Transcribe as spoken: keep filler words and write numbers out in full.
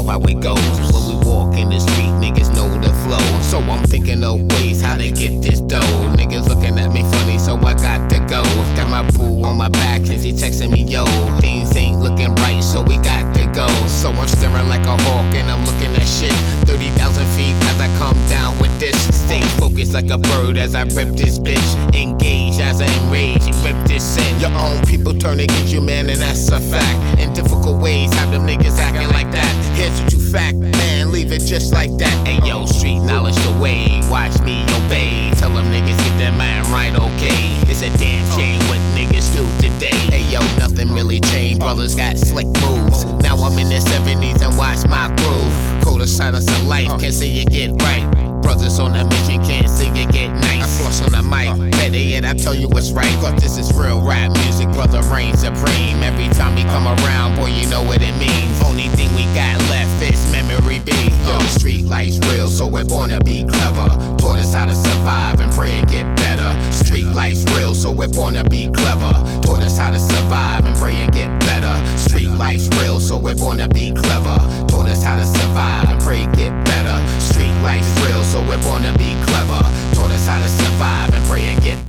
how it goes. When we walk in the street, niggas know the flow. So I'm thinking of ways how to get this dough. Niggas looking at me funny, so I got to go. Got my boo on my back, and she texting me, yo, things ain't looking right, so we got to go. So I'm staring like a hawk, and I'm looking at shit thirty thousand feet as I come down with this. Stay focused like a bird as I rip this bitch. Engage as I enrage and rip this in. Your own people turn against you, man, and that's a fact. In difficult ways, have them niggas acting like that. Here's what you fact, man, leave it just like that. Hey yo, street knowledge the way, watch me obey. Tell them niggas get their mind right, okay. It's a damn shame what niggas do today. Hey yo, nothing really changed, brothers got slick moves. Now I'm in the seventies and watch my groove. Cold silence of life, can't say you get right. Brothers on a mission, can't see you get nice. I flush on the mic, better yet I tell you what's right. Cause this is real rap music, brother reigns supreme. Every time we come around, boy, you know what it means. Only thing we got left is memory B. Yo, the street life's real, so we're born to be clever. Taught us how to survive and pray and get better. Street life's real, so we're born to be clever. Taught us how to survive and pray and get better. Street life's real, so we're born to be clever. Taught us how to survive and pray and get better. Street life's real, so we're born to be clever. Taught us how to survive and pray and get better.